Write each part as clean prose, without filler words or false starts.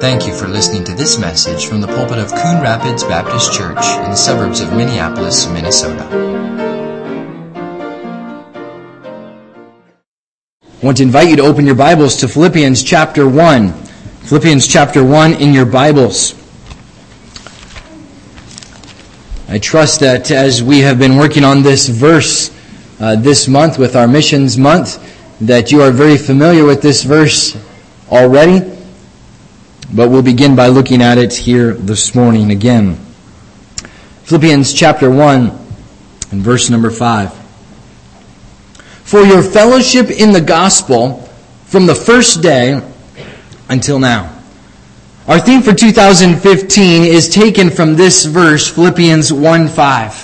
Thank you for listening to this message from the pulpit of Coon Rapids Baptist Church in the suburbs of Minneapolis, Minnesota. I want to invite you to open your Bibles to Philippians chapter 1. Philippians chapter 1 in your Bibles. I trust that as we have been working on this verse this month with our Missions Month, that you are very familiar with this verse already. But we'll begin by looking at it here this morning again. Philippians chapter 1 and verse number 5. For your fellowship in the gospel from the first day until now. Our theme for 2015 is taken from this verse, Philippians 1:5.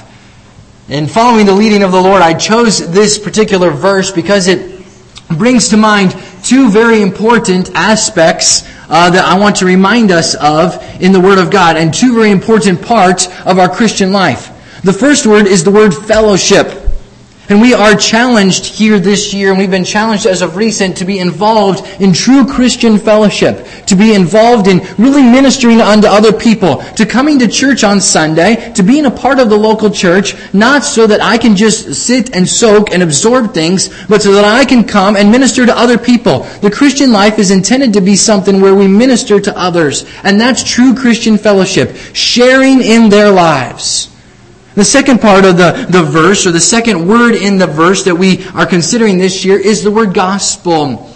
And following the leading of the Lord, I chose this particular verse because it brings to mind two very important aspects that I want to remind us of in the Word of God, and two very important parts of our Christian life. The first word is the word fellowship. And we are challenged here this year, and we've been challenged as of recent to be involved in true Christian fellowship, to be involved in really ministering unto other people, to coming to church on Sunday, to being a part of the local church, not so that I can just sit and soak and absorb things, but so that I can come and minister to other people. The Christian life is intended to be something where we minister to others, and that's true Christian fellowship, sharing in their lives. The second part of the verse, or the second word in the verse that we are considering this year, is the word gospel.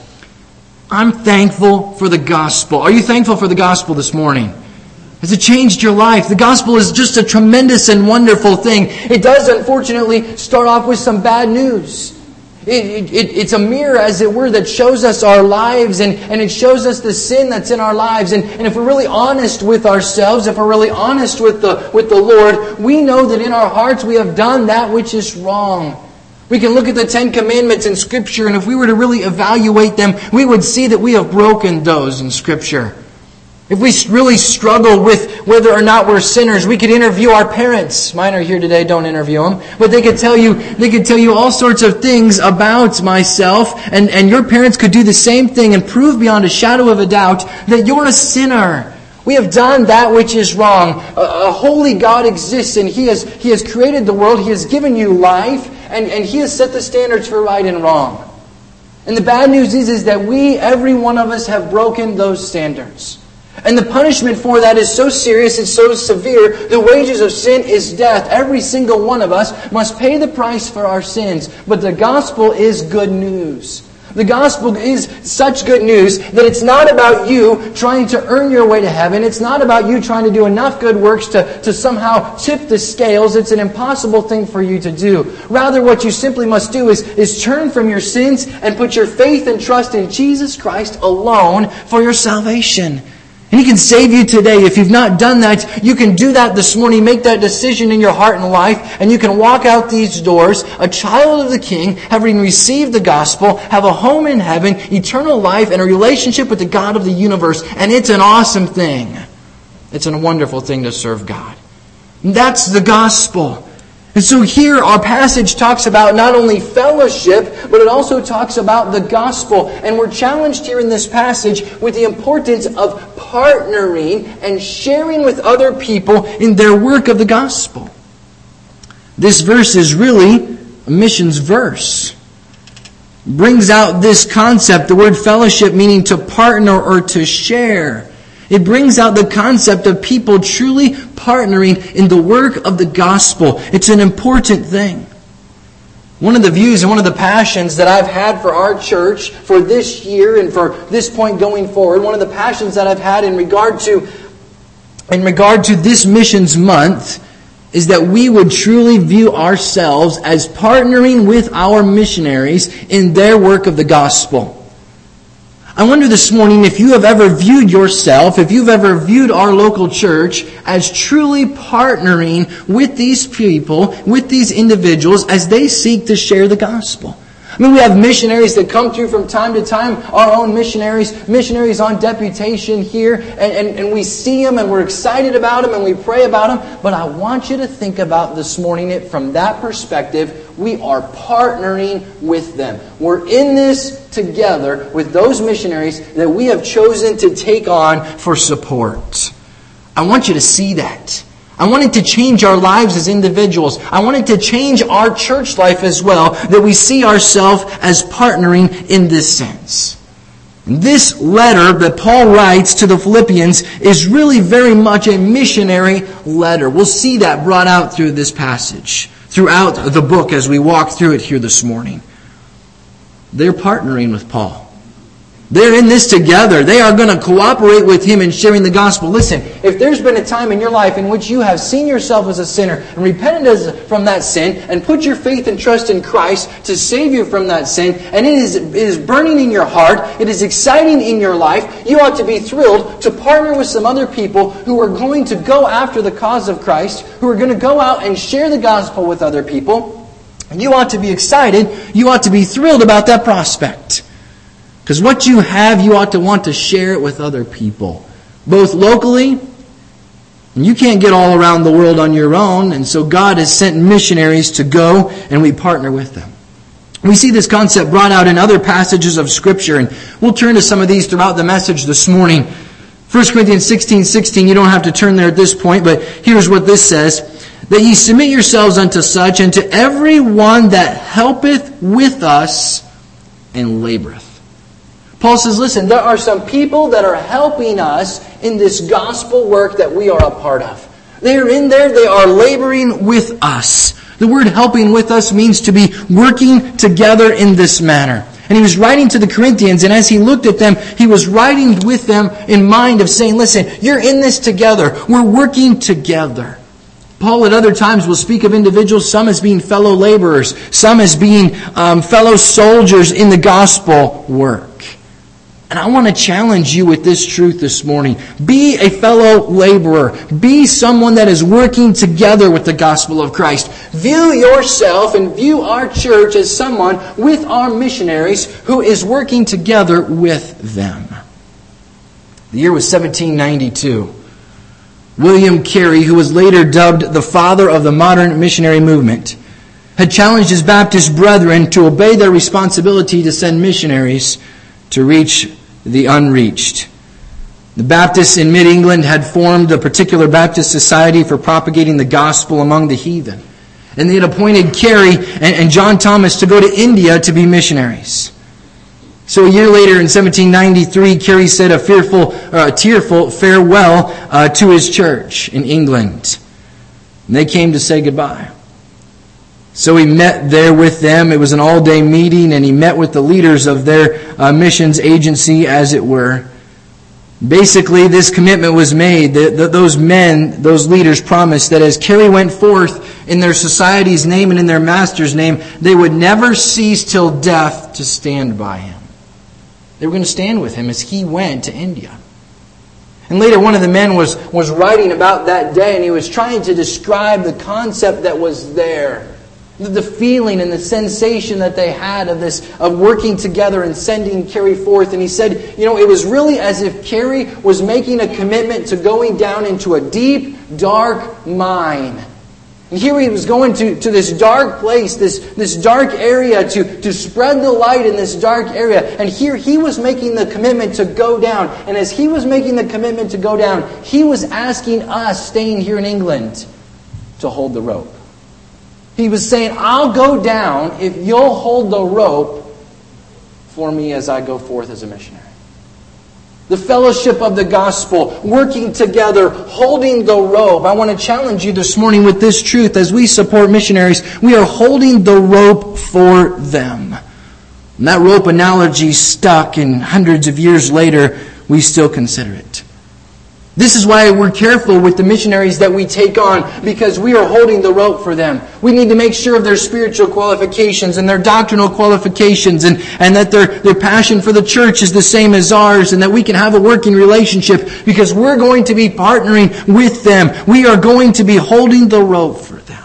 I'm thankful for the gospel. Are you thankful for the gospel this morning? Has it changed your life? The gospel is just a tremendous and wonderful thing. It does, unfortunately, start off with some bad news. It's a mirror, as it were, that shows us our lives, and it shows us the sin that's in our lives. And if we're really honest with ourselves, if we're really honest with the Lord, we know that in our hearts we have done that which is wrong. We can look at the Ten Commandments in Scripture, and if we were to really evaluate them, we would see that we have broken those in Scripture. If we really struggle with whether or not we're sinners, we could interview our parents. Mine are here today, don't interview them. But they could tell you all sorts of things about myself, and your parents could do the same thing and prove beyond a shadow of a doubt that you're a sinner. We have done that which is wrong. A holy God exists, and He has created the world. He has given you life, and He has set the standards for right and wrong. And the bad news is that every one of us, have broken those standards. And the punishment for that is so serious, it's so severe. The wages of sin is death. Every single one of us must pay the price for our sins. But the gospel is good news. The gospel is such good news that it's not about you trying to earn your way to heaven. It's not about you trying to do enough good works to somehow tip the scales. It's an impossible thing for you to do. Rather, what you simply must do is turn from your sins and put your faith and trust in Jesus Christ alone for your salvation. And He can save you today. If you've not done that, you can do that this morning. Make that decision in your heart and life, and you can walk out these doors, a child of the King, having received the gospel, have a home in heaven, eternal life, and a relationship with the God of the universe. And it's an awesome thing. It's a wonderful thing to serve God. And that's the gospel. And so here our passage talks about not only fellowship, but it also talks about the gospel. And we're challenged here in this passage with the importance of partnering and sharing with other people in their work of the gospel. This verse is really a missions verse. It brings out this concept, the word fellowship meaning to partner or to share. It brings out the concept of people truly partnering in the work of the gospel. It's an important thing. One of the views and one of the passions that I've had for our church for this year and for this point going forward, one of the passions that I've had in regard to this missions month, is that we would truly view ourselves as partnering with our missionaries in their work of the gospel. I wonder this morning if you have ever viewed yourself, if you've ever viewed our local church as truly partnering with these people, with these individuals as they seek to share the gospel. I mean, we have missionaries that come through from time to time, our own missionaries on deputation here, and we see them and we're excited about them and we pray about them. But I want you to think about this morning it from that perspective. we are partnering with them. We're in this together with those missionaries that we have chosen to take on for support. I want you to see that. I want it to change our lives as individuals. I want it to change our church life as well, that we see ourselves as partnering in this sense. This letter that Paul writes to the Philippians is really very much a missionary letter. We'll see that brought out through this passage, throughout the book as we walk through it here this morning. They're partnering with Paul. They're in this together. They are going to cooperate with him in sharing the gospel. Listen, if there's been a time in your life in which you have seen yourself as a sinner and repented from that sin and put your faith and trust in Christ to save you from that sin, and it is burning in your heart, it is exciting in your life, you ought to be thrilled to partner with some other people who are going to go after the cause of Christ, who are going to go out and share the gospel with other people. And you ought to be excited. You ought to be thrilled about that prospect. Because what you have, you ought to want to share it with other people. Both locally, and you can't get all around the world on your own, and so God has sent missionaries to go, and we partner with them. We see this concept brought out in other passages of Scripture, and we'll turn to some of these throughout the message this morning. 1 Corinthians 16:16, you don't have to turn there at this point, but here's what this says. That ye submit yourselves unto such, and to every one that helpeth with us and laboreth. Paul says, listen, there are some people that are helping us in this gospel work that we are a part of. They are in there, they are laboring with us. The word helping with us means to be working together in this manner. And he was writing to the Corinthians, and as he looked at them, he was writing with them in mind of saying, listen, you're in this together. We're working together. Paul at other times will speak of individuals, some as being fellow laborers, some as being fellow soldiers in the gospel work. And I want to challenge you with this truth this morning. Be a fellow laborer. Be someone that is working together with the gospel of Christ. View yourself and view our church as someone with our missionaries who is working together with them. The year was 1792. William Carey, who was later dubbed the father of the modern missionary movement, had challenged his Baptist brethren to obey their responsibility to send missionaries to reach the unreached. The Baptists in mid-England had formed a particular Baptist society for propagating the gospel among the heathen. And they had appointed Carey and John Thomas to go to India to be missionaries. So a year later in 1793, Carey said a tearful farewell to his church in England. And they came to say goodbye. So he met there with them. It was an all-day meeting, and he met with the leaders of their missions agency, as it were. Basically, this commitment was made. Those men, those leaders promised that as Carey went forth in their society's name and in their master's name, they would never cease till death to stand by him. They were going to stand with him as he went to India. And later one of the men was writing about that day, and he was trying to describe the concept that was there. The feeling and the sensation that they had of working together and sending Carey forth. And he said, it was really as if Carey was making a commitment to going down into a deep, dark mine. And here he was going to this dark place, this dark area to spread the light in this dark area. And here he was making the commitment to go down. And as he was making the commitment to go down, he was asking us, staying here in England, to hold the rope. He was saying, I'll go down if you'll hold the rope for me as I go forth as a missionary. The fellowship of the gospel, working together, holding the rope. I want to challenge you this morning with this truth. As we support missionaries, we are holding the rope for them. And that rope analogy stuck, and hundreds of years later, we still consider it. This is why we're careful with the missionaries that we take on, because we are holding the rope for them. We need to make sure of their spiritual qualifications and their doctrinal qualifications, and that their passion for the church is the same as ours, and that we can have a working relationship, because we're going to be partnering with them. We are going to be holding the rope for them.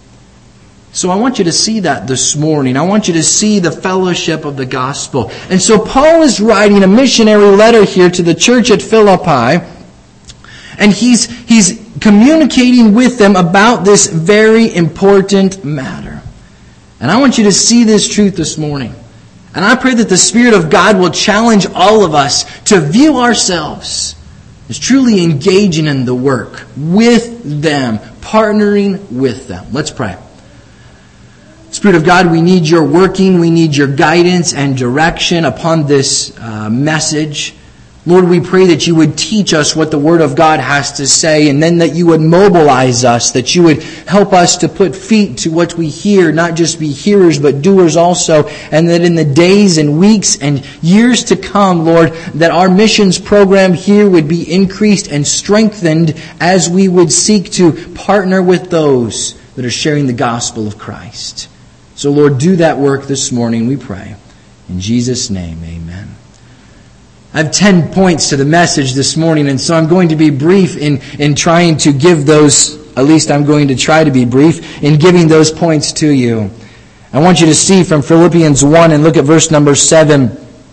So I want you to see that this morning. I want you to see the fellowship of the gospel. And so Paul is writing a missionary letter here to the church at Philippi. And he's communicating with them about this very important matter. And I want you to see this truth this morning. And I pray that the Spirit of God will challenge all of us to view ourselves as truly engaging in the work with them, partnering with them. Let's pray. Spirit of God, we need your working, we need your guidance and direction upon this message. Lord, we pray that you would teach us what the Word of God has to say, and then that you would mobilize us, that you would help us to put feet to what we hear, not just be hearers but doers also, and that in the days and weeks and years to come, Lord, that our missions program here would be increased and strengthened as we would seek to partner with those that are sharing the gospel of Christ. So, Lord, do that work this morning, we pray. In Jesus' name, amen. I have 10 points to the message this morning, and so I'm going to be brief in trying to give those, at least I'm going to try to be brief in giving those points to you. I want you to see from Philippians 1 and look at verse number 7.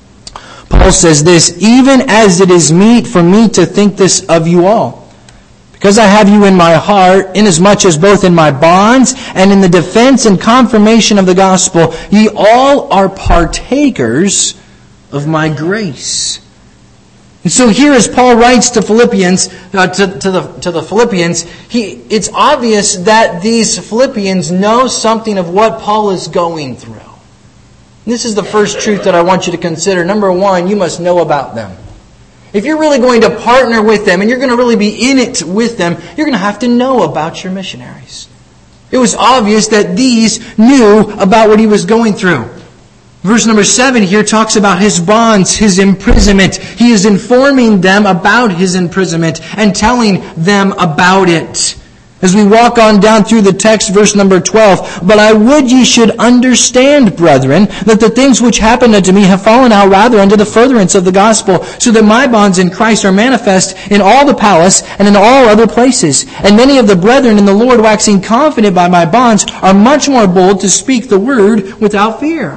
Paul says this, "Even as it is meet for me to think this of you all, because I have you in my heart, inasmuch as both in my bonds and in the defense and confirmation of the gospel, ye all are partakers of my grace." And so here, as Paul writes to Philippians, to the Philippians, it's obvious that these Philippians know something of what Paul is going through. And this is the first truth that I want you to consider. Number one, you must know about them. If you're really going to partner with them and you're going to really be in it with them, you're going to have to know about your missionaries. It was obvious that these knew about what he was going through. Verse number 7 here talks about his bonds, his imprisonment. He is informing them about his imprisonment and telling them about it. As we walk on down through the text, verse number 12, "But I would ye should understand, brethren, that the things which happened unto me have fallen out rather unto the furtherance of the gospel, so that my bonds in Christ are manifest in all the palace and in all other places. And many of the brethren in the Lord, waxing confident by my bonds, are much more bold to speak the word without fear."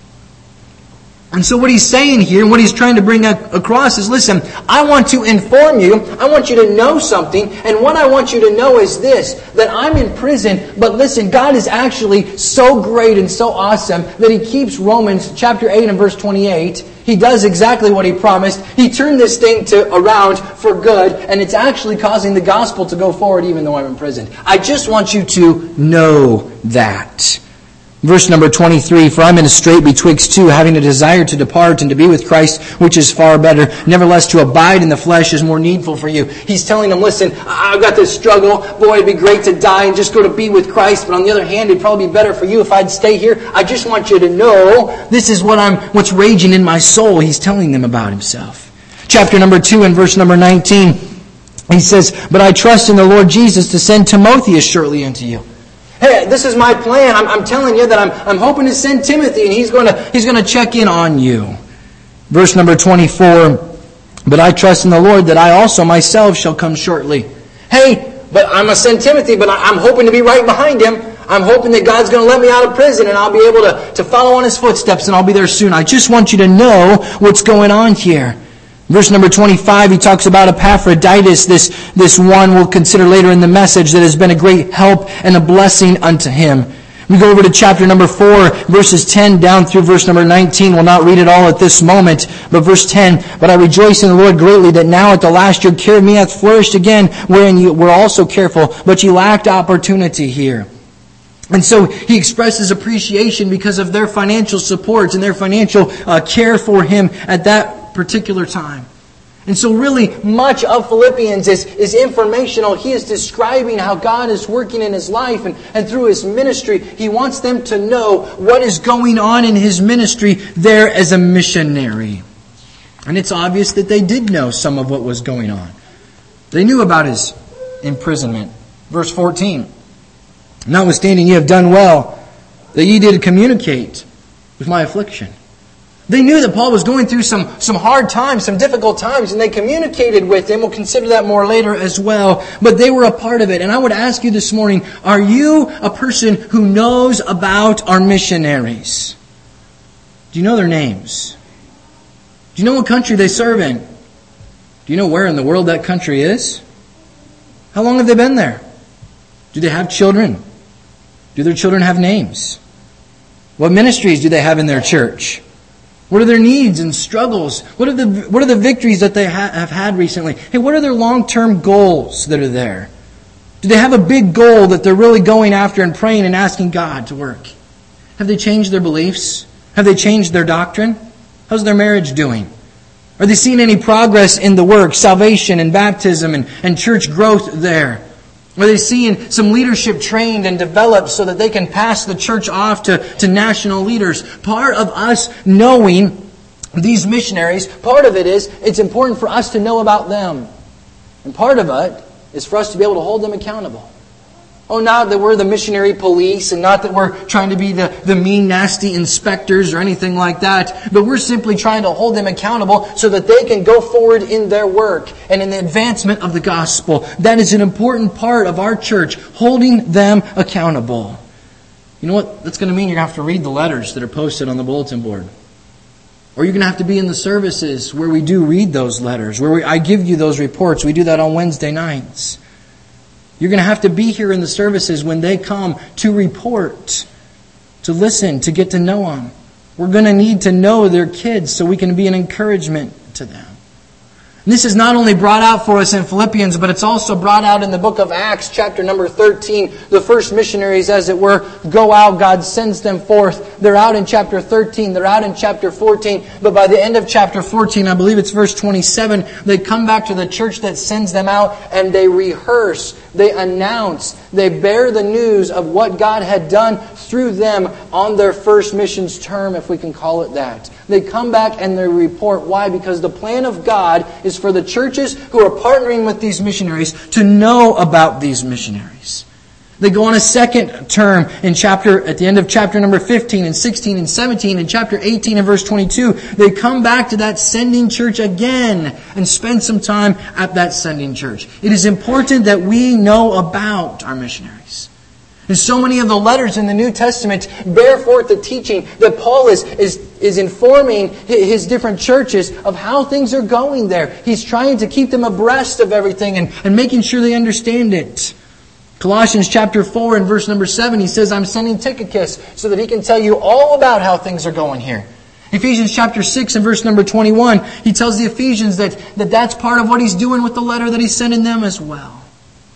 And so what he's saying here, and what he's trying to bring across is, listen, I want to inform you, I want you to know something, and what I want you to know is this, that I'm in prison, but listen, God is actually so great and so awesome that he keeps Romans chapter 8 and verse 28. He does exactly what he promised. He turned this thing around for good, and it's actually causing the gospel to go forward even though I'm in prison. I just want you to know that. Verse number 23, "For I'm in a strait betwixt two, having a desire to depart and to be with Christ, which is far better. Nevertheless, to abide in the flesh is more needful for you." He's telling them, listen, I've got this struggle. Boy, it'd be great to die and just go to be with Christ. But on the other hand, it'd probably be better for you if I'd stay here. I just want you to know this is what's raging in my soul. He's telling them about himself. Chapter number 2 and verse number 19, he says, "But I trust in the Lord Jesus to send Timotheus shortly unto you." Hey, this is my plan. I'm telling you that I'm hoping to send Timothy, and he's going to check in on you. Verse number 24, "But I trust in the Lord that I also myself shall come shortly." Hey, but I'm going to send Timothy, but I'm hoping to be right behind him. I'm hoping that God's going to let me out of prison, and I'll be able to follow on his footsteps, and I'll be there soon. I just want you to know what's going on here. Verse number 25, he talks about Epaphroditus, this one we'll consider later in the message, that has been a great help and a blessing unto him. We go over to chapter number 4, verses 10 down through verse number 19. We'll not read it all at this moment, but verse 10, "But I rejoice in the Lord greatly that now at the last your care of me hath flourished again, wherein you were also careful, but you lacked opportunity here." And so he expresses appreciation because of their financial support and their financial care for him at that particular time. And so really much of Philippians is informational. He is describing how God is working in his life and through his ministry. He wants them to know what is going on in his ministry there as a missionary. And it's obvious that they did know some of what was going on. They knew about his imprisonment. Verse 14, "Notwithstanding ye have done well, that ye did communicate with my affliction." They knew that Paul was going through some hard times, some difficult times, and they communicated with him. We'll consider that more later as well. But they were a part of it. And I would ask you this morning, are you a person who knows about our missionaries? Do you know their names? Do you know what country they serve in? Do you know where in the world that country is? How long have they been there? Do they have children? Do their children have names? What ministries do they have in their church? What are their needs and struggles? What are the victories that they have had recently? Hey, what are their long-term goals that are there? Do they have a big goal that they're really going after and praying and asking God to work? Have they changed their beliefs? Have they changed their doctrine? How's their marriage doing? Are they seeing any progress in the work, salvation and baptism and church growth there? Are they seeing some leadership trained and developed so that they can pass the church off to national leaders? Part of us knowing these missionaries, part of it is it's important for us to know about them. And part of it is for us to be able to hold them accountable. Oh, not that we're the missionary police and not that we're trying to be the mean, nasty inspectors or anything like that, but we're simply trying to hold them accountable so that they can go forward in their work and in the advancement of the gospel. That is an important part of our church, holding them accountable. You know what? That's going to mean you're going to have to read the letters that are posted on the bulletin board. Or you're going to have to be in the services where we do read those letters, where I give you those reports. We do that on Wednesday nights. You're going to have to be here in the services when they come to report, to listen, to get to know them. We're going to need to know their kids so we can be an encouragement to them. And this is not only brought out for us in Philippians, but it's also brought out in the book of Acts, chapter number 13. The first missionaries, as it were, go out. God sends them forth. They're out in chapter 13. They're out in chapter 14. But by the end of chapter 14, I believe it's verse 27, they come back to the church that sends them out and they rehearse, they announce, they bear the news of what God had done through them on their first missions term, if we can call it that. They come back and they report. Why? Because the plan of God is for the churches who are partnering with these missionaries to know about these missionaries. They go on a second term at the end of chapter number 15 and 16 and 17 and chapter 18 and verse 22. They come back to that sending church again and spend some time at that sending church. It is important that we know about our missionaries. And so many of the letters in the New Testament bear forth the teaching that Paul is informing his different churches of how things are going there. He's trying to keep them abreast of everything and making sure they understand it. Colossians chapter 4 and verse number 7, he says, I'm sending Tychicus so that he can tell you all about how things are going here. Ephesians chapter 6 and verse number 21, he tells the Ephesians that's part of what he's doing with the letter that he's sending them as well.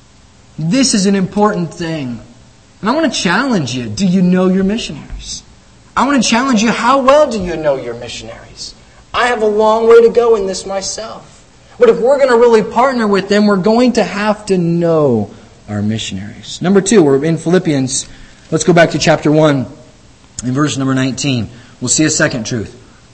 This is an important thing. And I want to challenge you. Do you know your missionaries? I want to challenge you. How well do you know your missionaries? I have a long way to go in this myself. But if we're going to really partner with them, we're going to have to know our missionaries. Number 2, we're in Philippians. Let's go back to chapter 1 in verse number 19. We'll see a second truth.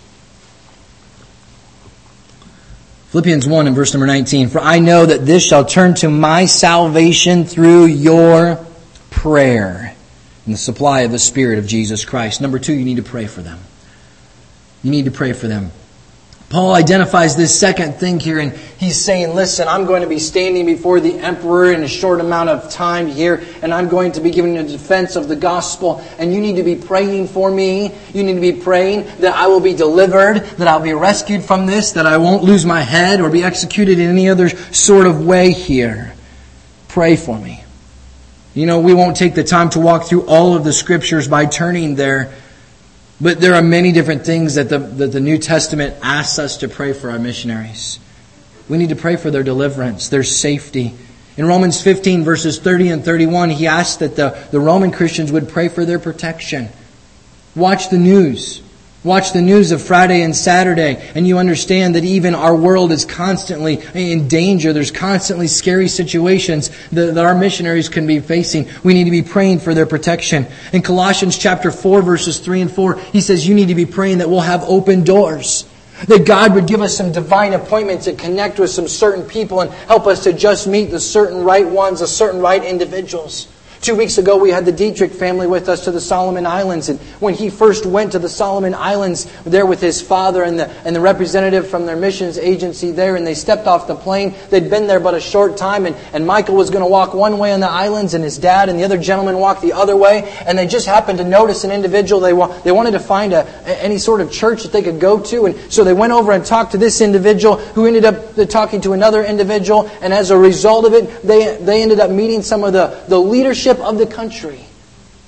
Philippians 1 and verse number 19. For I know that this shall turn to my salvation through your prayer and the supply of the Spirit of Jesus Christ. Number 2, you need to pray for them. You need to pray for them. Paul identifies this second thing here, and he's saying, listen, I'm going to be standing before the emperor in a short amount of time here, and I'm going to be giving a defense of the gospel, and you need to be praying for me. You need to be praying that I will be delivered, that I'll be rescued from this, that I won't lose my head or be executed in any other sort of way here. Pray for me. You know, we won't take the time to walk through all of the scriptures by turning there, but there are many different things that the New Testament asks us to pray for our missionaries. We need to pray for their deliverance, their safety. In Romans 15, verses 30 and 31, he asks that the Roman Christians would pray for their protection. Watch the news. Watch the news of Friday and Saturday, and you understand that even our world is constantly in danger. There's constantly scary situations that our missionaries can be facing. We need to be praying for their protection. In Colossians chapter 4, verses 3 and 4, he says you need to be praying that we'll have open doors. That God would give us some divine appointments and connect with some certain people and help us to just meet the certain right ones, the certain right individuals. 2 weeks ago, we had the Dietrich family with us to the Solomon Islands. And when he first went to the Solomon Islands there with his father and the representative from their missions agency there, and they stepped off the plane, they'd been there but a short time, and Michael was going to walk one way on the islands, and his dad and the other gentleman walked the other way, and they just happened to notice an individual. They wanted to find any sort of church that they could go to, and so they went over and talked to this individual who ended up talking to another individual, and as a result of it, they ended up meeting some of the leadership of the country.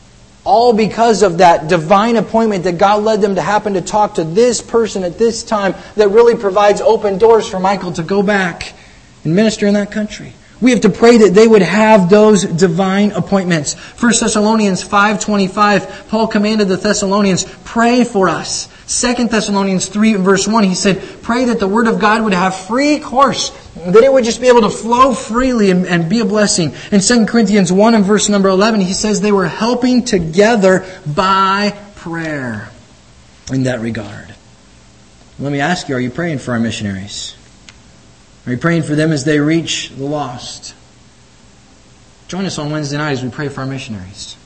All because of that divine appointment that God led them to happen to talk to this person at this time that really provides open doors for Michael to go back and minister in that country. We have to pray that they would have those divine appointments. 1 Thessalonians 5:25, Paul commanded the Thessalonians, pray for us. 2 Thessalonians 3 verse 1, he said, pray that the Word of God would have free course, that it would just be able to flow freely and be a blessing. In 2 Corinthians 1 and verse number 11, he says they were helping together by prayer in that regard. Let me ask you, are you praying for our missionaries? Are you praying for them as they reach the lost? Join us on Wednesday night as we pray for our missionaries.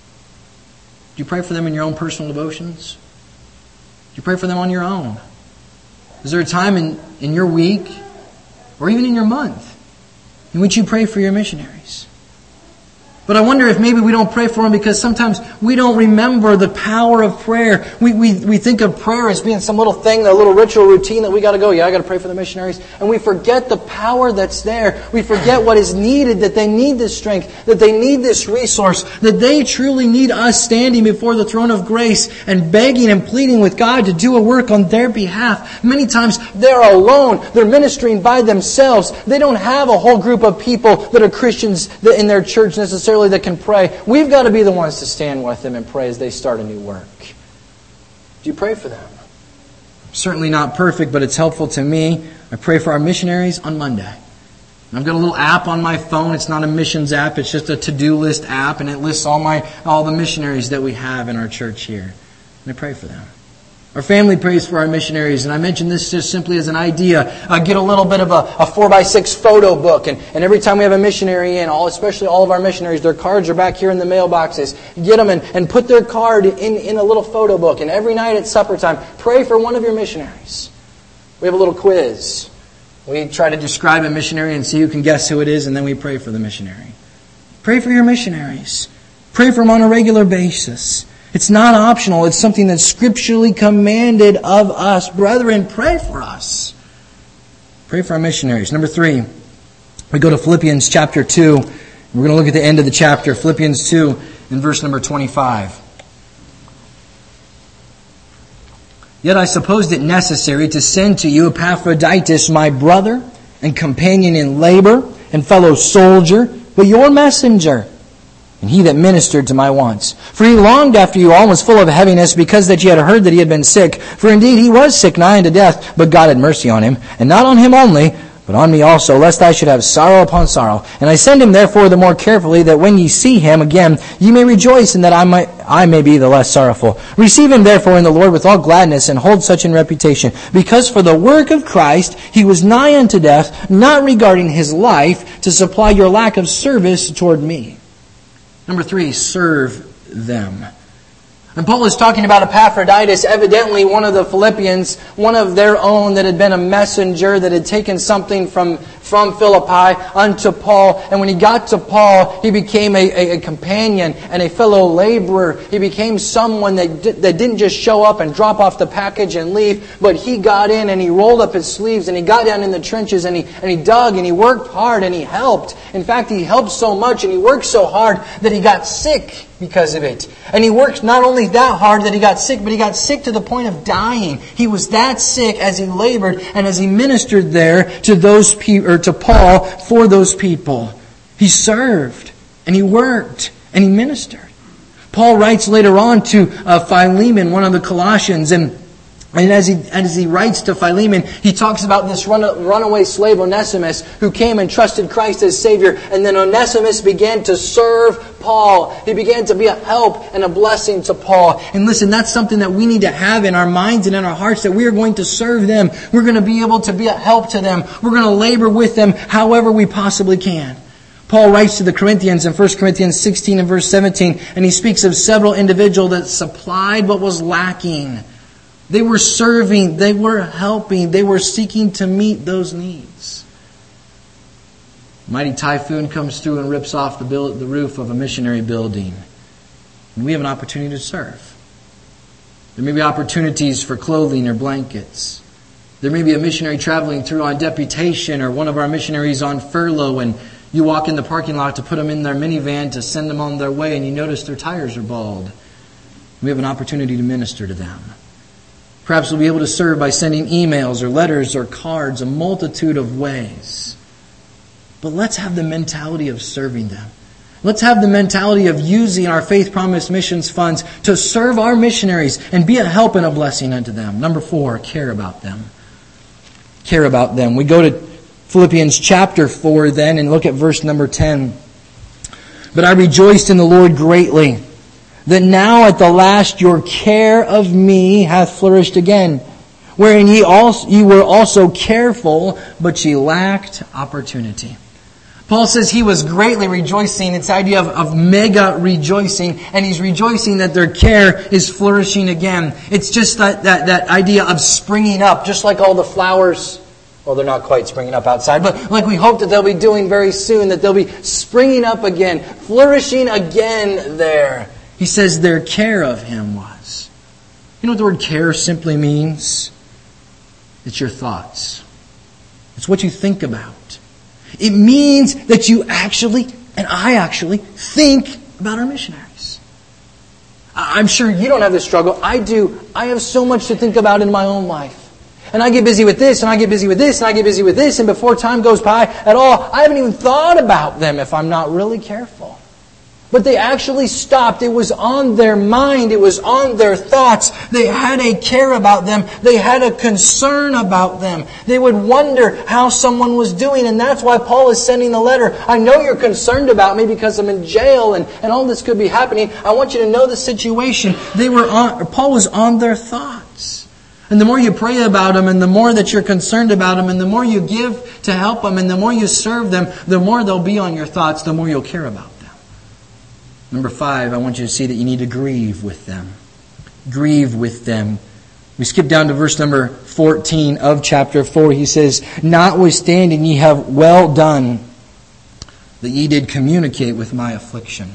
Do you pray for them in your own personal devotions? Do you pray for them on your own? Is there a time in your week or even in your month in which you pray for your missionaries? But I wonder if maybe we don't pray for them because sometimes we don't remember the power of prayer. We think of prayer as being some little thing, a little ritual routine that we got to go, I got to pray for the missionaries. And we forget the power that's there. We forget what is needed, that they need this strength, that they need this resource, that they truly need us standing before the throne of grace and begging and pleading with God to do a work on their behalf. Many times they're alone. They're ministering by themselves. They don't have a whole group of people that are Christians in their church necessarily that can pray. We've got to be the ones to stand with them and pray as they start a new work. Do you pray for them? Certainly not perfect, but it's helpful to me. I pray for our missionaries on Monday. I've got a little app on my phone. It's not a missions app. It's just a to-do list app, and it lists all the missionaries that we have in our church here. And I pray for them. Our family prays for our missionaries, and I mention this just simply as an idea. Get a little bit of a 4x6 photo book, and every time we have a missionary in, especially all of our missionaries, their cards are back here in the mailboxes. Get them and put their card in a little photo book, and every night at supper time, pray for one of your missionaries. We have a little quiz. We try to describe a missionary and see who can guess who it is, and then we pray for the missionary. Pray for your missionaries. Pray for them on a regular basis. It's not optional. It's something that's scripturally commanded of us. Brethren, pray for us. Pray for our missionaries. Number 3, we go to Philippians chapter 2. We're going to look at the end of the chapter, Philippians 2, in verse number 25. Yet I supposed it necessary to send to you Epaphroditus, my brother and companion in labor and fellow soldier, but your messenger, and he that ministered to my wants. For he longed after you all and was full of heaviness, because that ye had heard that he had been sick. For indeed he was sick nigh unto death, but God had mercy on him, and not on him only, but on me also, lest I should have sorrow upon sorrow. And I send him therefore the more carefully, that when ye see him again, ye may rejoice, and that I may be the less sorrowful. Receive him therefore in the Lord with all gladness, and hold such in reputation. Because for the work of Christ he was nigh unto death, not regarding his life, to supply your lack of service toward me. Number 3, serve them. And Paul is talking about Epaphroditus, evidently one of the Philippians, one of their own that had been a messenger that had taken something from Philippi unto Paul. And when he got to Paul, he became a companion and a fellow laborer. He became someone that didn't just show up and drop off the package and leave, but he got in and he rolled up his sleeves and he got down in the trenches and he dug and he worked hard and he helped. In fact, he helped so much and he worked so hard that he got sick because of it. And he worked not only that hard that he got sick, but he got sick to the point of dying. He was that sick as he labored and as he ministered there to those people, or to Paul, for those people. He served and he worked and he ministered. Paul writes later on to Philemon, one of the Colossians, and as he writes to Philemon, he talks about this runaway slave Onesimus who came and trusted Christ as Savior. And then Onesimus began to serve Paul. He began to be a help and a blessing to Paul. And listen, that's something that we need to have in our minds and in our hearts, that we are going to serve them. We're going to be able to be a help to them. We're going to labor with them however we possibly can. Paul writes to the Corinthians in 1 Corinthians 16 and verse 17, and he speaks of several individuals that supplied what was lacking. They were serving, they were helping, they were seeking to meet those needs. A mighty typhoon comes through and rips off the roof of a missionary building. And we have an opportunity to serve. There may be opportunities for clothing or blankets. There may be a missionary traveling through on deputation, or one of our missionaries on furlough, and You walk in the parking lot to put them in their minivan to send them on their way, and you notice their tires are bald. We have an opportunity to minister to them. Perhaps we'll be able to serve by sending emails or letters or cards, a multitude of ways. But let's have the mentality of serving them. Let's have the mentality of using our Faith Promise Missions funds to serve our missionaries and be a help and a blessing unto them. Number 4, care about them. Care about them. We go to Philippians chapter 4 then and look at verse number 10. But I rejoiced in the Lord greatly, that now at the last your care of me hath flourished again, wherein ye were also careful, but ye lacked opportunity. Paul says he was greatly rejoicing. It's the idea of mega rejoicing. And he's rejoicing that their care is flourishing again. It's just that idea of springing up, just like all the flowers. Well, they're not quite springing up outside, but like we hope that they'll be doing very soon, that they'll be springing up again, flourishing again there. He says their care of him was. You know what the word care simply means? It's your thoughts. It's what you think about. It means that you actually, and I actually, think about our missionaries. I'm sure you don't have this struggle. I do. I have so much to think about in my own life. And I get busy with this, and I get busy with this, and I get busy with this, and before time goes by at all, I haven't even thought about them if I'm not really careful. But they actually stopped. It was on their mind. It was on their thoughts. They had a care about them. They had a concern about them. They would wonder how someone was doing. And that's why Paul is sending the letter. I know you're concerned about me because I'm in jail and all this could be happening. I want you to know the situation. Paul was on their thoughts. And the more you pray about them and the more that you're concerned about them and the more you give to help them and the more you serve them, the more they'll be on your thoughts, the more you'll care about them. Number 5, I want you to see that you need to grieve with them. Grieve with them. We skip down to verse number 14 of chapter 4. He says, notwithstanding ye have well done, that ye did communicate with my affliction.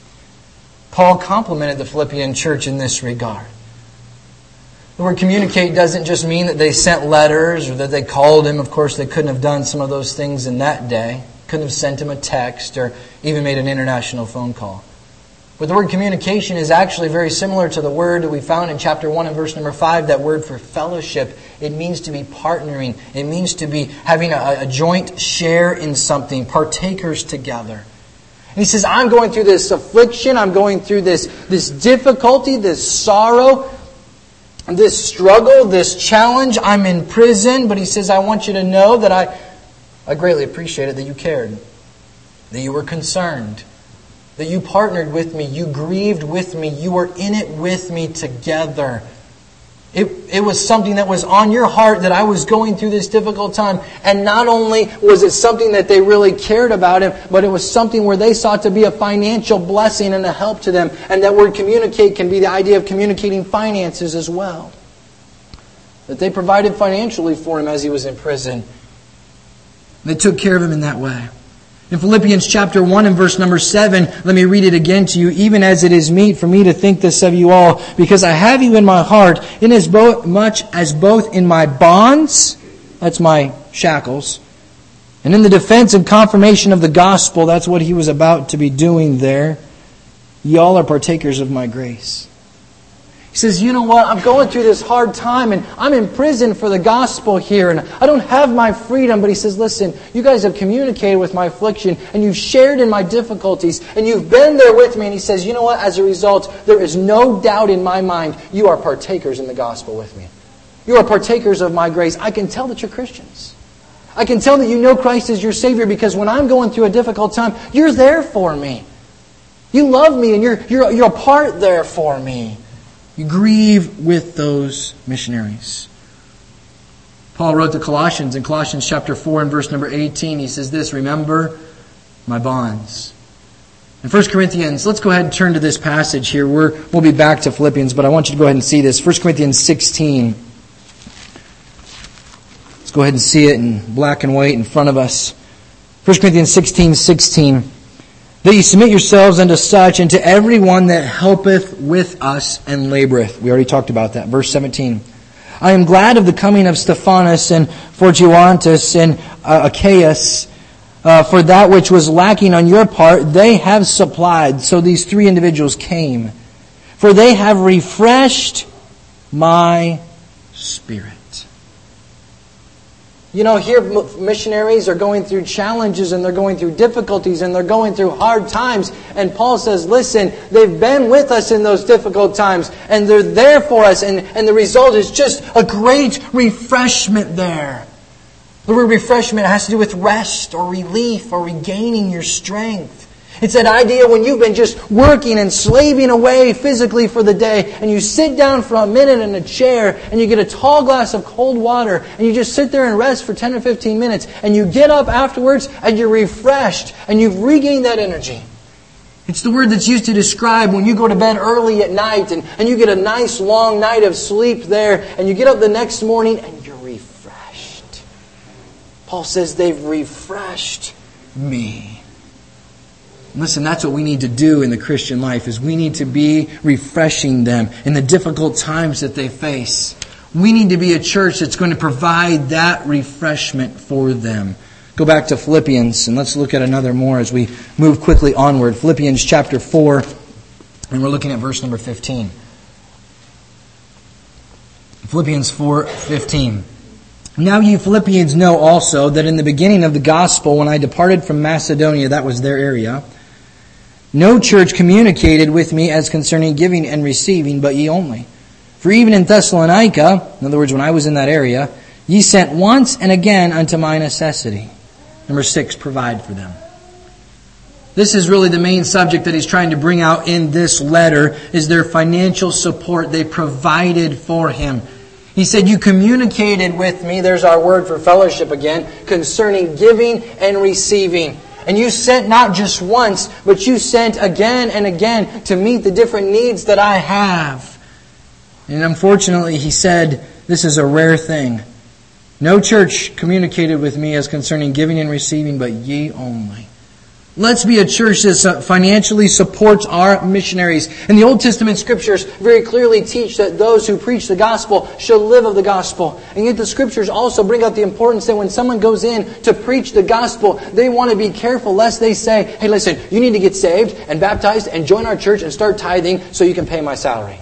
Paul complimented the Philippian church in this regard. The word communicate doesn't just mean that they sent letters or that they called him. Of course, they couldn't have done some of those things in that day. Couldn't have sent him a text or even made an international phone call. But the word communication is actually very similar to the word that we found in chapter 1 and verse number 5, that word for fellowship. It means to be partnering. It means to be having a joint share in something, partakers together. And he says, I'm going through this affliction, I'm going through this difficulty, this sorrow, this struggle, this challenge. I'm in prison, but he says, I want you to know that I greatly appreciate it that you cared, that you were concerned, that you partnered with me, you grieved with me, you were in it with me together. It was something that was on your heart that I was going through this difficult time. And not only was it something that they really cared about him, but it was something where they sought to be a financial blessing and a help to them. And that word communicate can be the idea of communicating finances as well. That they provided financially for him as he was in prison. They took care of him in that way. In Philippians chapter 1 and verse number 7, let me read it again to you. Even as it is meet for me to think this of you all, because I have you in my heart, inasmuch as both in my bonds, that's my shackles, and in the defense and confirmation of the gospel, that's what he was about to be doing there, ye all are partakers of my grace. He says, you know what, I'm going through this hard time and I'm in prison for the gospel here and I don't have my freedom. But he says, listen, you guys have communicated with my affliction and you've shared in my difficulties and you've been there with me. And he says, you know what, as a result, there is no doubt in my mind you are partakers in the gospel with me. You are partakers of my grace. I can tell that you're Christians. I can tell that you know Christ as your Savior because when I'm going through a difficult time, you're there for me. You love me and you're a part there for me. You grieve with those missionaries. Paul wrote to Colossians in Colossians chapter 4 and verse number 18. He says this, remember my bonds. In 1 Corinthians, let's go ahead and turn to this passage here. We'll be back to Philippians, but I want you to go ahead and see this. 1 Corinthians 16. Let's go ahead and see it in black and white in front of us. 1 Corinthians 16:16. That ye submit yourselves unto such, and to every one that helpeth with us and laboreth. We already talked about that. Verse 17. I am glad of the coming of Stephanas and Fortunatus and Achaeus, for that which was lacking on your part, they have supplied. So these three individuals came. For they have refreshed my spirit. You know, here missionaries are going through challenges and they're going through difficulties and they're going through hard times. And Paul says, listen, they've been with us in those difficult times and they're there for us. And the result is just a great refreshment there. The word refreshment has to do with rest or relief or regaining your strength. It's that idea when you've been just working and slaving away physically for the day and you sit down for a minute in a chair and you get a tall glass of cold water and you just sit there and rest for 10 or 15 minutes and you get up afterwards and you're refreshed and you've regained that energy. It's the word that's used to describe when you go to bed early at night and you get a nice long night of sleep there and you get up the next morning and you're refreshed. Paul says they've refreshed me. Listen, that's what we need to do in the Christian life, is we need to be refreshing them in the difficult times that they face. We need to be a church that's going to provide that refreshment for them. Go back to Philippians and let's look at another more as we move quickly onward. Philippians chapter 4, and we're looking at verse number 15. Philippians 4:15. Now you Philippians know also that in the beginning of the gospel, when I departed from Macedonia, that was their area, no church communicated with me as concerning giving and receiving, but ye only. For even in Thessalonica, in other words, when I was in that area, ye sent once and again unto my necessity. Number 6, provide for them. This is really the main subject that he's trying to bring out in this letter, is their financial support. They provided for him. He said, you communicated with me, there's our word for fellowship again, concerning giving and receiving. And you sent not just once, but you sent again and again to meet the different needs that I have. And unfortunately, he said, this is a rare thing. No church communicated with me as concerning giving and receiving, but ye only. Let's be a church that financially supports our missionaries. And the Old Testament Scriptures very clearly teach that those who preach the gospel shall live of the gospel. And yet the Scriptures also bring out the importance that when someone goes in to preach the gospel, they want to be careful lest they say, hey, listen, you need to get saved and baptized and join our church and start tithing so you can pay my salary.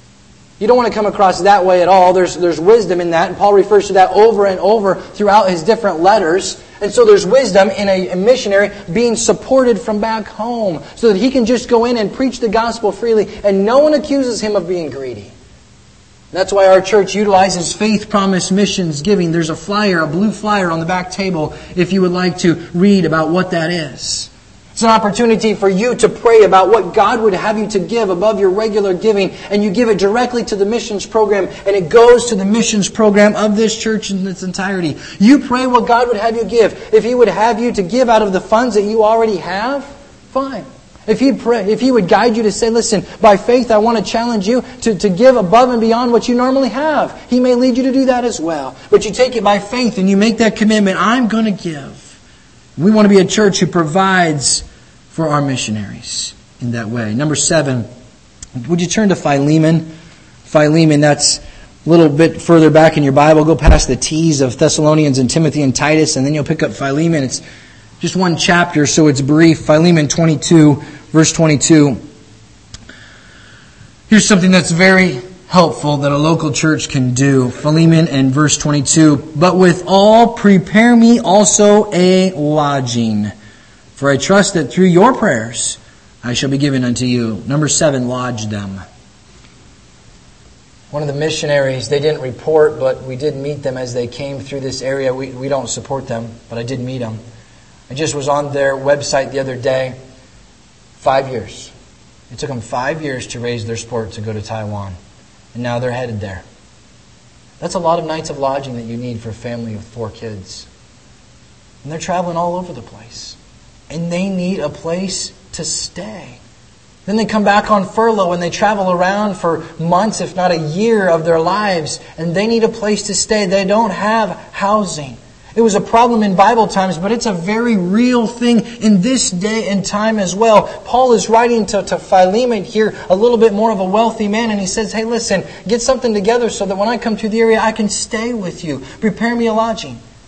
You don't want to come across that way at all. There's wisdom in that. And Paul refers to that over and over throughout his different letters. And so there's wisdom in a missionary being supported from back home so that he can just go in and preach the gospel freely and no one accuses him of being greedy. That's why our church utilizes Faith Promise Missions Giving. There's a flyer, a blue flyer on the back table if you would like to read about what that is. It's an opportunity for you to pray about what God would have you to give above your regular giving, and you give it directly to the missions program, and it goes to the missions program of this church in its entirety. You pray what God would have you give. If He would have you to give out of the funds that you already have, fine. If He would guide you to say, listen, by faith I want to challenge you to give above and beyond what you normally have, He may lead you to do that as well. But you take it by faith and you make that commitment, I'm going to give. We want to be a church who provides for our missionaries in that way. Number 7, would you turn to Philemon? Philemon, that's a little bit further back in your Bible. Go past the T's of Thessalonians and Timothy and Titus, and then you'll pick up Philemon. It's just one chapter, so it's brief. Philemon 22, verse 22. Here's something that's very helpful that a local church can do. Philemon and verse 22. But withal prepare me also a lodging, for I trust that through your prayers I shall be given unto you. Number 7, lodge them. One of the missionaries, they didn't report, but we did meet them as they came through this area. We don't support them, but I did meet them. I just was on their website the other day. 5 years. It took them 5 years to raise their sport to go to Taiwan. And now they're headed there. That's a lot of nights of lodging that you need for a family with 4 kids. And they're traveling all over the place. And they need a place to stay. Then they come back on furlough and they travel around for months, if not a year of their lives. And they need a place to stay. They don't have housing. It was a problem in Bible times, but it's a very real thing in this day and time as well. Paul is writing to Philemon here, a little bit more of a wealthy man, and he says, hey, listen, get something together so that when I come to the area, I can stay with you. Prepare me a lodging.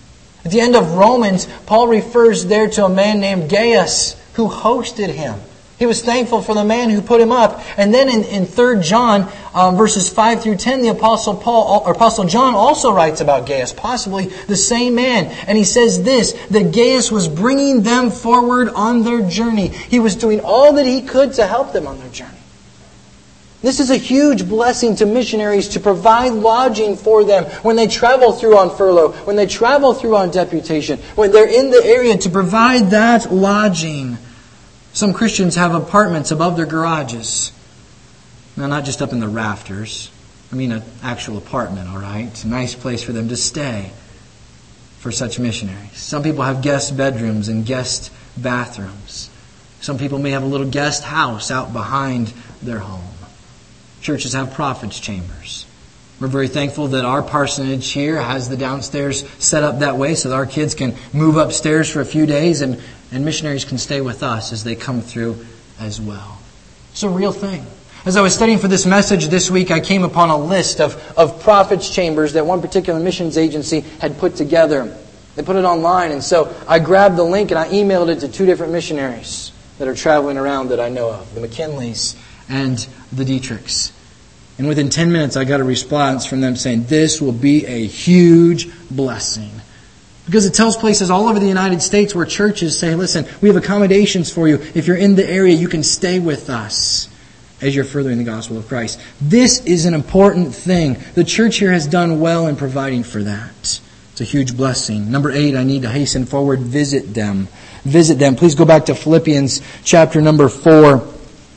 At the end of Romans, Paul refers there to a man named Gaius who hosted him. He was thankful for the man who put him up. And then in 3 John, verses 5 through 10, the Apostle John also writes about Gaius, possibly the same man. And he says this, that Gaius was bringing them forward on their journey. He was doing all that he could to help them on their journey. This is a huge blessing to missionaries to provide lodging for them when they travel through on furlough, when they travel through on deputation, when they're in the area, to provide that lodging. Some Christians have apartments above their garages. Now, not just up in the rafters. I mean an actual apartment, all right? It's a nice place for them to stay for such missionaries. Some people have guest bedrooms and guest bathrooms. Some people may have a little guest house out behind their home. Churches have prophets' chambers. We're very thankful that our parsonage here has the downstairs set up that way so that our kids can move upstairs for a few days and missionaries can stay with us as they come through as well. It's a real thing. As I was studying for this message this week, I came upon a list of prophets' chambers that one particular missions agency had put together. They put it online, and so I grabbed the link and I emailed it to 2 different missionaries that are traveling around that I know of, the McKinleys and the Dietrichs. And within 10 minutes, I got a response from them saying, this will be a huge blessing. Because it tells places all over the United States where churches say, listen, we have accommodations for you. If you're in the area, you can stay with us as you're furthering the gospel of Christ. This is an important thing. The church here has done well in providing for that. It's a huge blessing. Number 8, I need to hasten forward. Visit them. Visit them. Please go back to Philippians chapter number 4.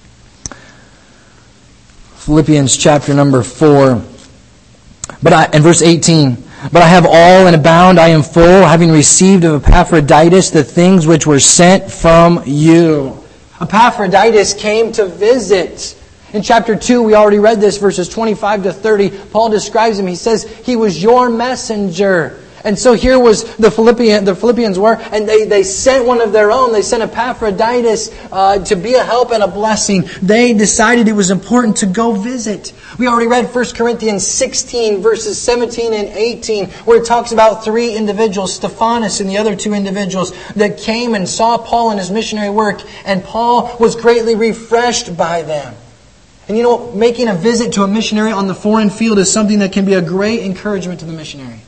Philippians chapter number 4. And verse 18. But I have all and abound, I am full, having received of Epaphroditus the things which were sent from you. Epaphroditus came to visit. In chapter 2, we already read this, verses 25 to 30. Paul describes him. He says, he was your messenger. And so here was the Philippians were, and they sent one of their own. They sent Epaphroditus to be a help and a blessing. They decided it was important to go visit. We already read 1 Corinthians 16, verses 17 and 18, where it talks about 3 individuals, Stephanas and the other 2 individuals, that came and saw Paul in his missionary work, and Paul was greatly refreshed by them. And you know, making a visit to a missionary on the foreign field is something that can be a great encouragement to the missionary.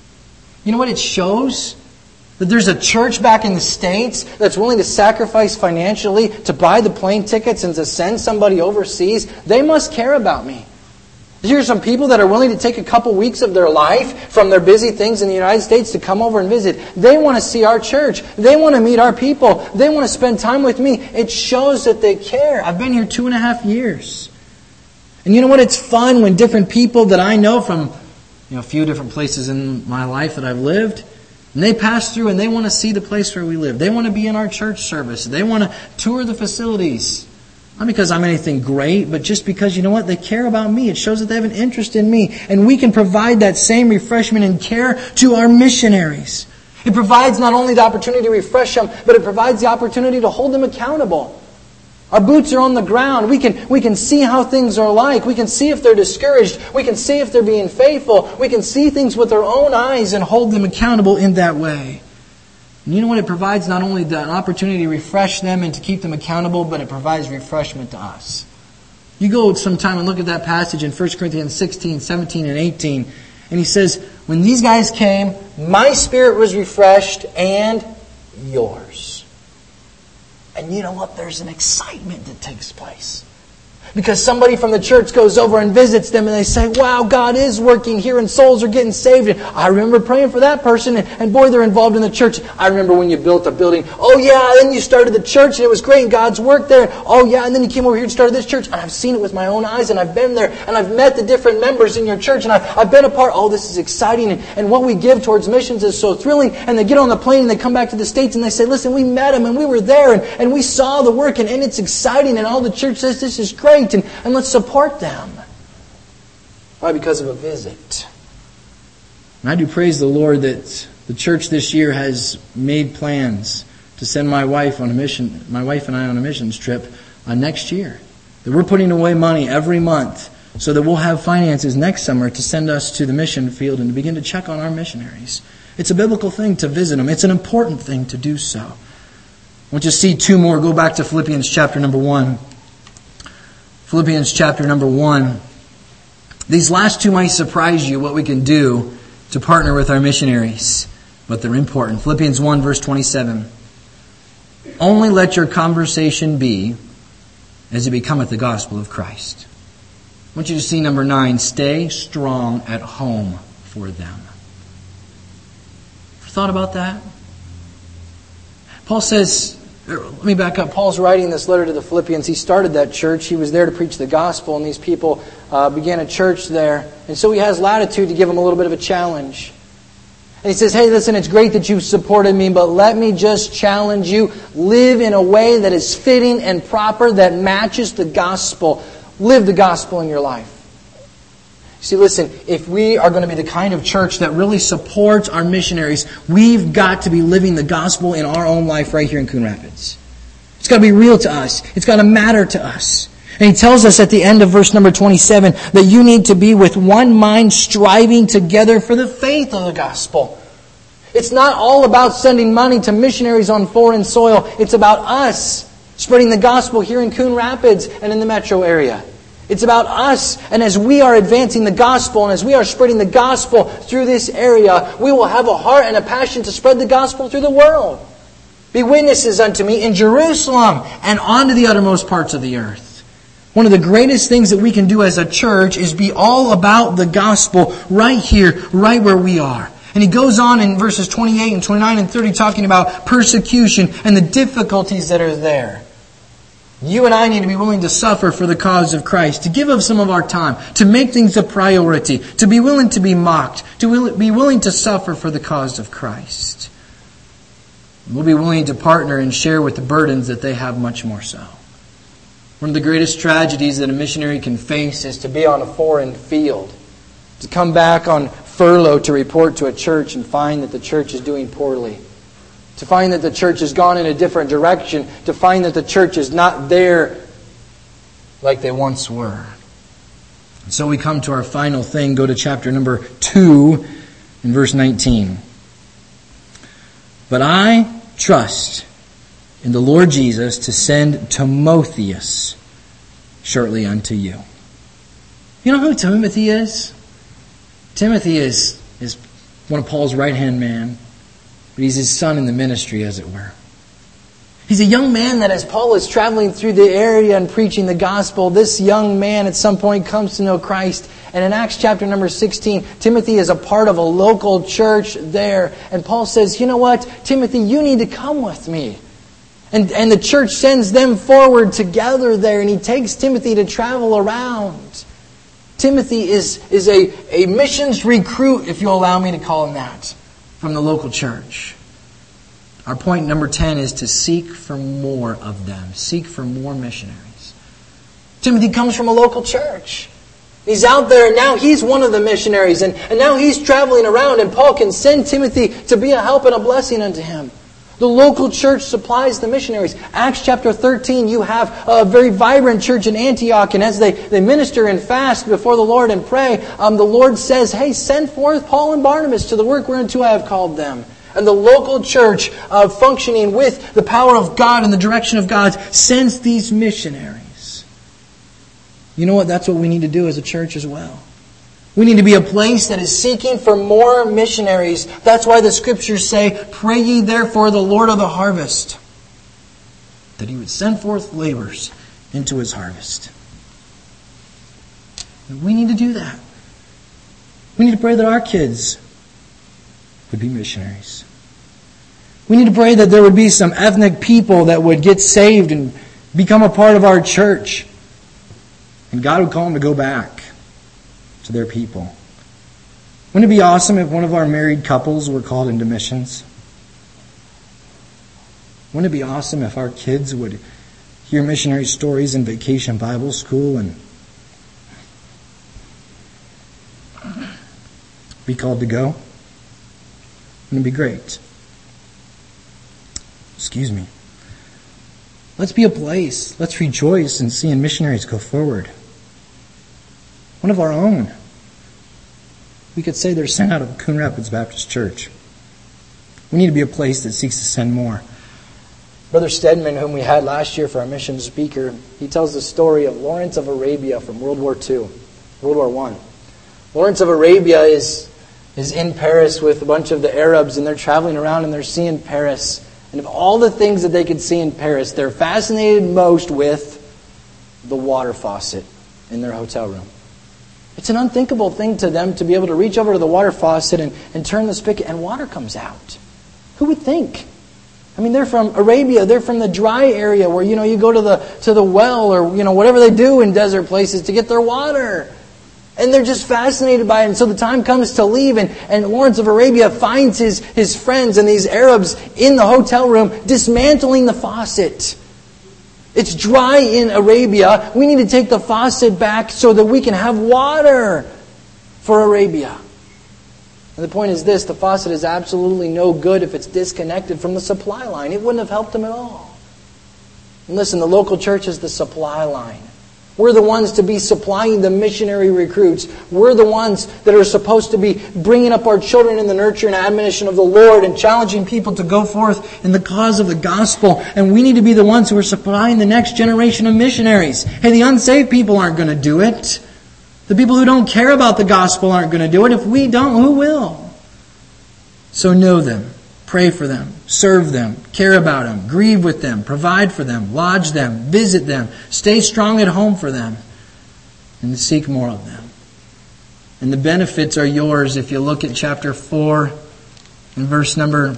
You know what it shows? That there's a church back in the States that's willing to sacrifice financially to buy the plane tickets and to send somebody overseas. They must care about me. Here's some people that are willing to take a couple weeks of their life from their busy things in the United States to come over and visit. They want to see our church. They want to meet our people. They want to spend time with me. It shows that they care. I've been here 2.5 years. And you know what? It's fun when different people that I know from a few different places in my life that I've lived, and they pass through and they want to see the place where we live. They want to be in our church service. They want to tour the facilities. Not because I'm anything great, but just because, you know what, they care about me. It shows that they have an interest in me. And we can provide that same refreshment and care to our missionaries. It provides not only the opportunity to refresh them, but it provides the opportunity to hold them accountable. Our boots are on the ground. We can see how things are like. We can see if they're discouraged. We can see if they're being faithful. We can see things with our own eyes and hold them accountable in that way. And you know what? It provides not only an opportunity to refresh them and to keep them accountable, but it provides refreshment to us. You go sometime and look at that passage in 1 Corinthians 16, 17, and 18. And he says, when these guys came, my spirit was refreshed and yours. And you know what? There's an excitement that takes place. Because somebody from the church goes over and visits them and they say, wow, God is working here and souls are getting saved. And I remember praying for that person and boy, they're involved in the church. I remember when you built a building. Oh yeah, then you started the church and it was great and God's work there. Oh yeah, and then you came over here and started this church. And I've seen it with my own eyes and I've been there and I've met the different members in your church and I've been a part. Oh, this is exciting. And what we give towards missions is so thrilling. And they get on the plane and they come back to the States and they say, listen, we met him and we were there and we saw the work and it's exciting and all the church says this is great. And let's support them. Why? Because of a visit. And I do praise the Lord that the church this year has made plans to send my wife and I on a missions trip next year. That we're putting away money every month so that we'll have finances next summer to send us to the mission field and to begin to check on our missionaries. It's a biblical thing to visit them. It's an important thing to do so. I want you to see two more. Go back to Philippians chapter number 1. Philippians chapter number 1. These last two might surprise you, what we can do to partner with our missionaries, but they're important. Philippians 1 verse 27. Only let your conversation be as it becometh the gospel of Christ. I want you to see number 9. Stay strong at home for them. Ever thought about that? Paul says, let me back up. Paul's writing this letter to the Philippians. He started that church. He was there to preach the gospel, and these people began a church there. And so he has latitude to give them a little bit of a challenge. And he says, hey, listen, it's great that you've supported me, but let me just challenge you. Live in a way that is fitting and proper, that matches the gospel. Live the gospel in your life. See, listen, if we are going to be the kind of church that really supports our missionaries, we've got to be living the gospel in our own life right here in Coon Rapids. It's got to be real to us. It's got to matter to us. And he tells us at the end of verse number 27 that you need to be with one mind striving together for the faith of the gospel. It's not all about sending money to missionaries on foreign soil. It's about us spreading the gospel here in Coon Rapids and in the metro area. It's about us, and as we are advancing the gospel and as we are spreading the gospel through this area, we will have a heart and a passion to spread the gospel through the world. Be witnesses unto me in Jerusalem and on to the uttermost parts of the earth. One of the greatest things that we can do as a church is be all about the gospel right here, right where we are. And he goes on in verses 28 and 29 and 30 talking about persecution and the difficulties that are there. You and I need to be willing to suffer for the cause of Christ, to give up some of our time, to make things a priority, to be willing to be mocked, to be willing to suffer for the cause of Christ. We'll be willing to partner and share with the burdens that they have much more so. One of the greatest tragedies that a missionary can face is to be on a foreign field, to come back on furlough to report to a church and find that the church is doing poorly, to find that the church has gone in a different direction, to find that the church is not there like they once were. And so we come to our final thing. Go to chapter number 2 in verse 19. But I trust in the Lord Jesus to send Timotheus shortly unto you. You know who Timothy is? Timothy is one of Paul's right-hand man, but he's his son in the ministry, as it were. He's a young man that as Paul is traveling through the area and preaching the gospel, this young man at some point comes to know Christ. And in Acts chapter number 16, Timothy is a part of a local church there. And Paul says, you know what, Timothy, you need to come with me. And the church sends them forward together there, and he takes Timothy to travel around. Timothy is a missions recruit, if you'll allow me to call him that, from the local church. Our point number 10 is to seek for more of them. Seek for more missionaries. Timothy comes from a local church. He's out there, and now he's one of the missionaries, and now he's traveling around, and Paul can send Timothy to be a help and a blessing unto him. The local church supplies the missionaries. Acts chapter 13, you have a very vibrant church in Antioch, and as they minister and fast before the Lord and pray, the Lord says, hey, send forth Paul and Barnabas to the work whereunto I have called them. And the local church, functioning with the power of God and the direction of God, sends these missionaries. You know what? That's what we need to do as a church as well. We need to be a place that is seeking for more missionaries. That's why the Scriptures say, pray ye therefore the Lord of the harvest, that He would send forth laborers into His harvest. And we need to do that. We need to pray that our kids would be missionaries. We need to pray that there would be some ethnic people that would get saved and become a part of our church. And God would call them to go back to their people. Wouldn't it be awesome if one of our married couples were called into missions? Wouldn't it be awesome if our kids would hear missionary stories in Vacation Bible School and be called to go? Wouldn't it be great? Excuse me. Let's be a place. Let's rejoice in seeing missionaries go forward. one of our own. We could say they're sent out of Coon Rapids Baptist Church. We need to be a place that seeks to send more. Brother Stedman, whom we had last year for our mission speaker, he tells the story of Lawrence of Arabia from World War I. Lawrence of Arabia is in Paris with a bunch of the Arabs, and they're traveling around and they're seeing Paris. And of all the things that they could see in Paris, they're fascinated most with the water faucet in their hotel room. It's an unthinkable thing to them to be able to reach over to the water faucet and turn the spigot and water comes out. Who would think? I mean, they're from Arabia. They're from the dry area where, you go to the well or, whatever they do in desert places to get their water. And they're just fascinated by it. And so the time comes to leave, and Lawrence of Arabia finds his friends and these Arabs in the hotel room dismantling the faucet. It's dry in Arabia. We need to take the faucet back so that we can have water for Arabia. And the point is this, the faucet is absolutely no good if it's disconnected from the supply line. It wouldn't have helped them at all. And listen, the local church is the supply line. We're the ones to be supplying the missionary recruits. We're the ones that are supposed to be bringing up our children in the nurture and admonition of the Lord and challenging people to go forth in the cause of the gospel. And we need to be the ones who are supplying the next generation of missionaries. Hey, the unsaved people aren't going to do it. The people who don't care about the gospel aren't going to do it. If we don't, who will? So know them. Pray for them, serve them, care about them, grieve with them, provide for them, lodge them, visit them, stay strong at home for them, and seek more of them. And the benefits are yours if you look at chapter 4 and verse number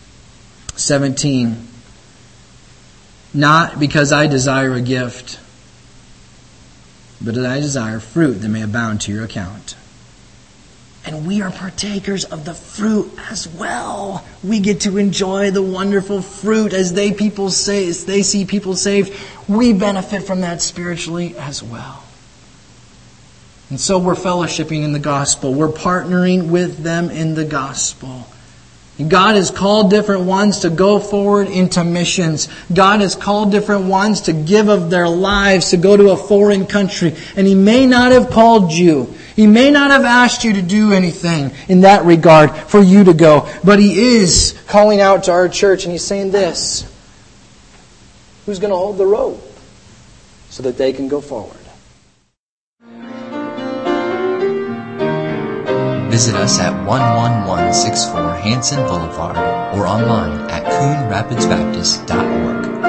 17. Not because I desire a gift, but that I desire fruit that may abound to your account. And we are partakers of the fruit as well. We get to enjoy the wonderful fruit as they see people saved. We benefit from that spiritually as well. And so we're fellowshipping in the gospel. We're partnering with them in the gospel. And God has called different ones to go forward into missions. God has called different ones to give of their lives to go to a foreign country. And He may not have called you. He may not have asked you to do anything in that regard for you to go. But He is calling out to our church and He's saying this. Who's going to hold the rope so that they can go forward? Visit us at 11164 Hanson Boulevard or online at CoonRapidsBaptist.org.